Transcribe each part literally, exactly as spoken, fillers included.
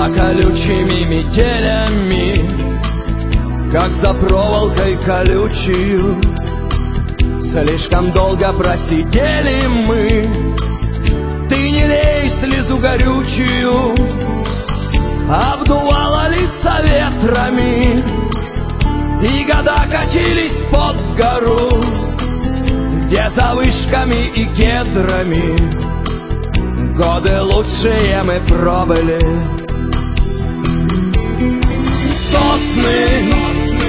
За колючими метелями, как за проволокой колючую, слишком долго просидели мы. Ты не лей слезу горючую, обдувала лица ветрами, и года катились под гору, где за вышками и кедрами годы лучшие мы пробыли. Сосны,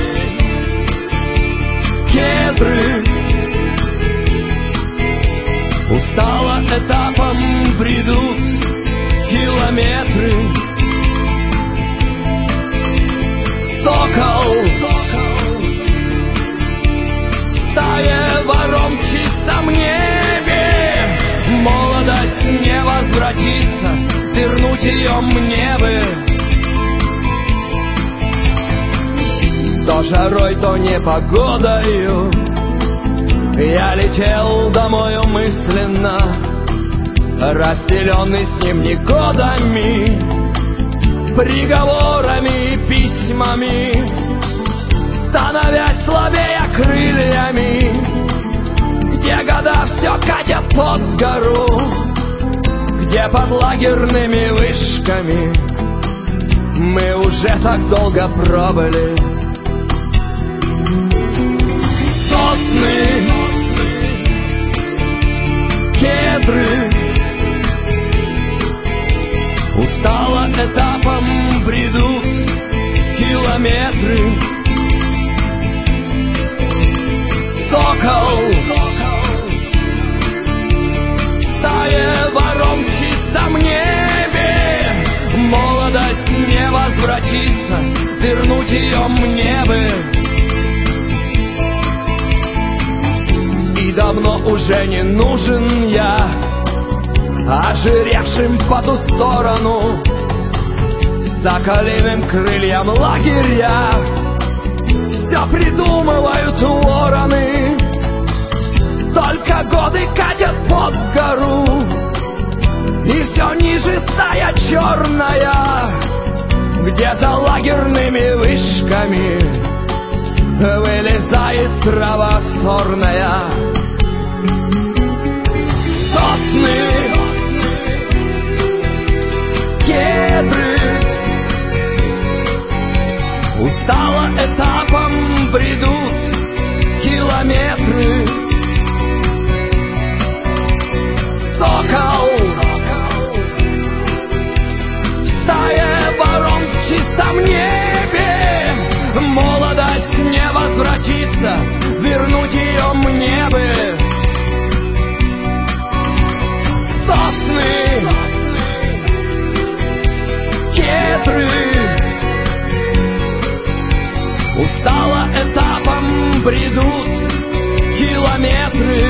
кедры, устало этапом бредут километры. Сокол, стая ворон в чистом небе, молодость не возвратится, вернуть ее мне бы. То жарой, то непогодою я летел домой мысленно, разделенный с ним не годами, приговорами и письмами, становясь слабее крыльями, где года все катят под гору, где под лагерными вышками мы уже так долго пробыли. Сосны, кедры, устало этапом бредут километры. Сокол, стая ворон в чистом небе, молодость не возвратится, вернуть ее мне бы. И давно уже не нужен я ожиревшим по ту сторону соколиным крыльям лагеря. Все придумывают вороны, только годы катят под гору, и все ниже стая черная, где за лагерными вышками вылезает трава сорная. Сосны, кедры, устало этапом бредут километры. Сокол, стая ворон в чистом небе, молодость не возвратится, вернуть ее мне бы. Сосны, кедры, устало этапом бредут километры.